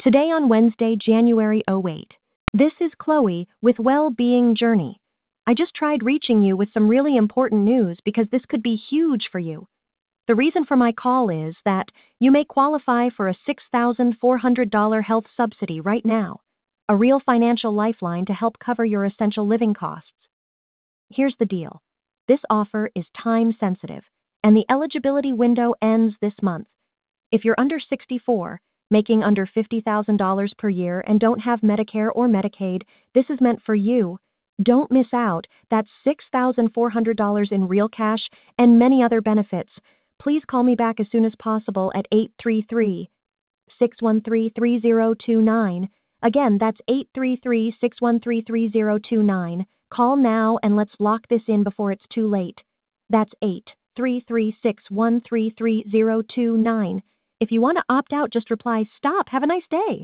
Today on Wednesday, January 08. This is Chloe with Well-Being Journey. I just tried reaching you with some really important news because this could be huge for you. The reason for my call is that you may qualify for a $6,400 health subsidy right now, a real financial lifeline to help cover your essential living costs. Here's the deal. This offer is time sensitive, and the eligibility window ends this month. If you're under 64, making under $50,000 per year and don't have Medicare or Medicaid, this is meant for you. Don't miss out. That's $6,400 in real cash and many other benefits. Please call me back as soon as possible at 833-613-3029. Again, that's 833-613-3029. Call now and let's lock this in before it's too late. That's 833-613-3029. If you want to opt out, just reply, "Stop, have a nice day."